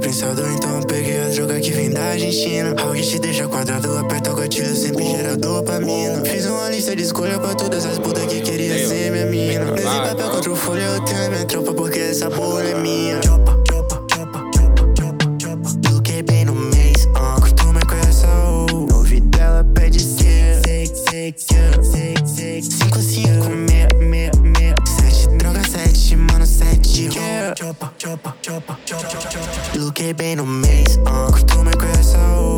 prensado, então peguei a droga que vem da Argentina. Alguém te deixa quadrado, aperta o gatilho, sempre gera dopamina. Fiz uma lista de escolha pra todas as putas que queria ser minha mina. Nesse papel contra o folha, eu tenho a minha tropa, porque essa porra é minha. Chopa, chopa, chopa, chopa, chopa, chopa. Luquei bem no mês, costuma com essa ouvi dela, pede ser. 5, 5, 6, 7, droga 7, mano 7. Chopa, chopa, chopa, chopa, chopa. Luquei bem no mês, costuma com essa